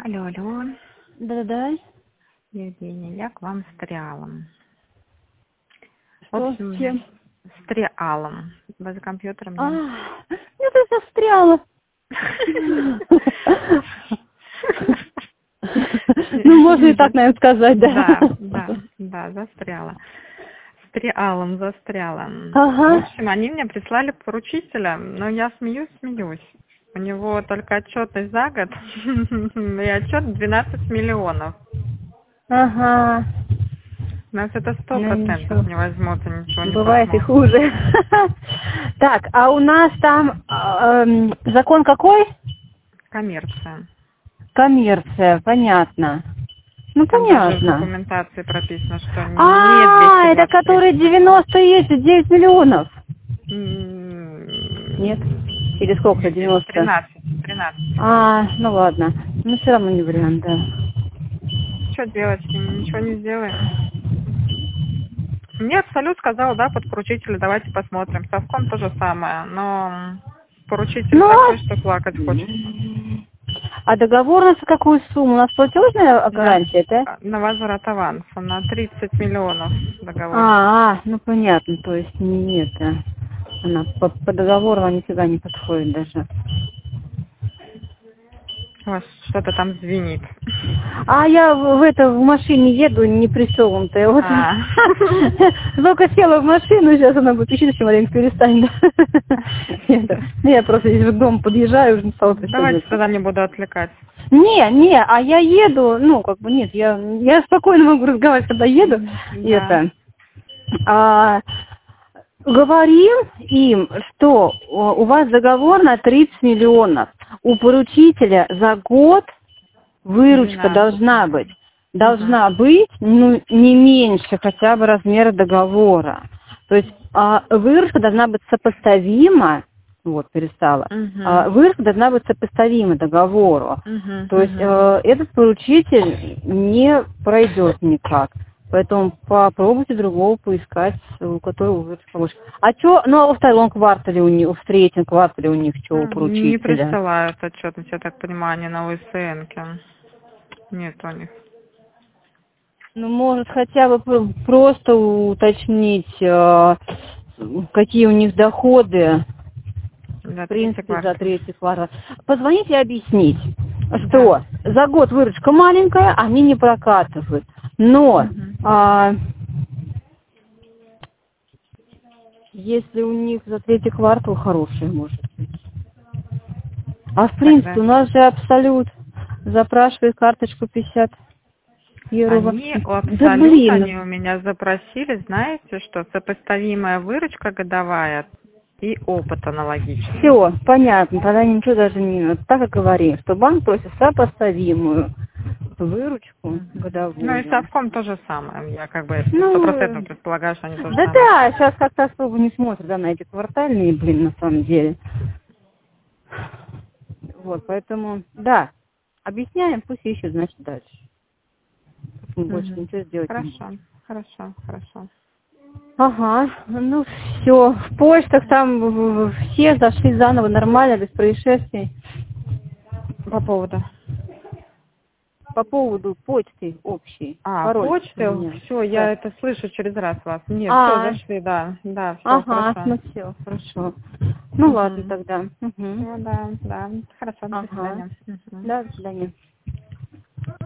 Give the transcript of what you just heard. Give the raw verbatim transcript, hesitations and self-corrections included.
Алло, алло. Да-да-да. Евгения, я к вам с триалом. В Что? общем, С чем? с триалом. Вы за компьютером А, нет? я тут застряла. Ну, можно и так, наверное, сказать, да. Да, да, да, застряла. С триалом застряла. В Ага. общем, они мне прислали поручителя, но я смеюсь, смеюсь. У него только отчетность за год, и отчет двенадцать миллионов. Ага. У нас это сто Ну, ничего. процентов не возьмут и ничего не Бывает и посмотрят. хуже. Так, а у нас там эм, закон какой? Коммерция. Коммерция, понятно. Ну, Там даже в понятно. документации прописано, что не А, двести это двадцать три. который девяносто есть, девять миллионов. Нет? М, Или сколько, Нет, нет, девяносто? тринадцать. тринадцать. А, ну ладно. Ну, все равно не вариант, да. Что делать с ним? Ничего не сделаем. Мне Абсолют сказал, да, под поручителя, давайте посмотрим. Совком то же самое, но поручитель Ну, такой, что плакать хочется. а договор у нас на какую сумму? У нас платежная На, гарантия, да? на возврат аванса на тридцать миллионов договор. А, а, ну понятно, то есть не это. Она по, по договору она нифига не подходит даже. У вас что-то там звенит. А я в, в это в машине еду, не пристегнутая. Вот. А. Только села в машину, сейчас она будет пищить, маленько перестань. Да. Это, ну, я просто здесь в дом подъезжаю, уже стала Давайте пристегиваться. тогда не буду отвлекать. Не, не, а я еду, ну, как бы нет, я, я спокойно могу разговаривать, когда еду. И Да. это, а, говорим им, что у вас договор на тридцать миллионов. У поручителя за год выручка двенадцать. должна быть. Угу. Должна быть, ну, не меньше хотя бы размера договора. То есть а, выручка должна быть сопоставима, вот, перестала, Угу. а, выручка должна быть сопоставима договору. Угу. То есть э, этот поручитель не пройдет никак. Поэтому попробуйте другого поискать, у которого выручка больше. А что, ну а во втором квартале у них, в третьем квартале у них что у поручителя? Не присылают отчетность, я так понимаю, они на УСН-ке. Нет у них. Ну, может, хотя бы пр- просто уточнить, э, какие у них доходы, За в третий принципе, за квартал. третий квартал. Позвоните и объяснить, что за год выручка маленькая, они не прокатывают. Но Угу. а, если у них за третий квартал хорошие, может быть. А в принципе, Тогда у нас же Абсолют запрашивает карточку пятьдесят евро. они у Да Абсолют, блин, они у меня запросили, знаете, что сопоставимая выручка годовая и опыт аналогичный. все, понятно, тогда ничего даже не надо. Так и говорим, что банк просит сопоставимую выручку Мгм. Ну и годовую. совком то же самое. Я как бы Ну, стопроцентно предполагаю, что они то же да самое. да, сейчас как-то особо не смотрят, да, на эти квартальные, блин, на самом деле. Вот, поэтому, да, объясняем, пусть ищут, значит, дальше. Мы больше Мгм. ничего сделать не можем. Хорошо, хорошо, хорошо. Ага, ну все, в почтах там в- в- все зашли заново нормально, без происшествий. По поводу. По поводу почты общей. А, Пароль у почты, меня. все, я Да. это слышу через раз вас. Нет, все, А, зашли, да, да, все, ага, хорошо. ну все, хорошо. Ну ладно Угу. тогда. Угу. Все, да, да, хорошо, до Ага. свидания. Мгм. Да, до свидания.